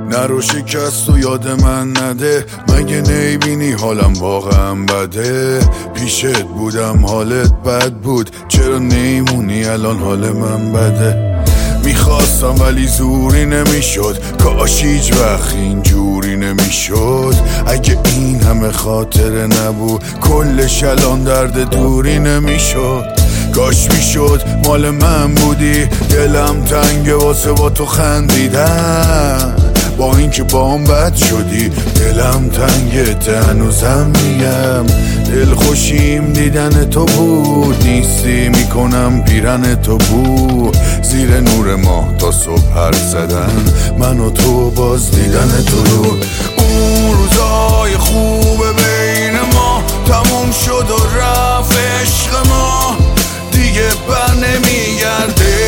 نرو شکست و یاد من نده، مگه نیبینی حالم واقعا بده؟ پیشت بودم حالت بد بود، چرا نیمونی الان حال من بده؟ میخواستم ولی زوری نمیشد، کاش هیچ وقت اینجوری نمیشد. اگه این همه خاطره نبود کلش الان درد دوری نمیشد. کاش میشد مال من بودی، دلم تنگه واسه با تو خندیدن، با اینکه بام بد شدی دلم تنگه هنوزم میگم دل خوشیم دیدن تو بود، نیستی میکنم پیرن تو بود. زیر نور ماه تا صبح حرف زدن، من و تو باز دیدن تو رو. اون روزای خوبه بین ما تموم شد و رفت عشق ما، دیگه بر نمیگرده.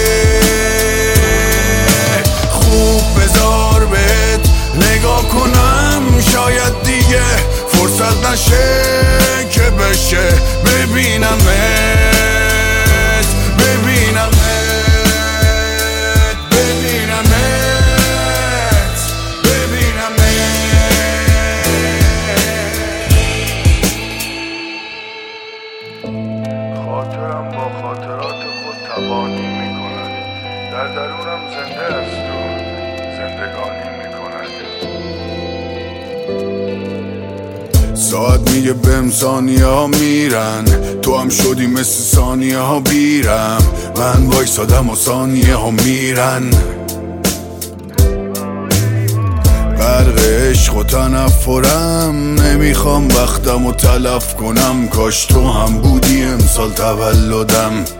خوب بذار بهت نگاه کنم، شاید دیگه فرصت نشه که بشه ببینمت ببینمت ببینمت ببینمت. خاطرم با خاطرات خود تبانی میکند، در درونم زنده است و زندگانی میکند. ساعت میگه بهم ثانیه ها میرن، تو هم شدی مثل ثانیه ها بیرم. من وایسادم و ثانیه ها میرن. غرق عشق و تنفرم، نمیخوام وقتم و تلف کنم. کاش تو هم بودی امسال تولدم.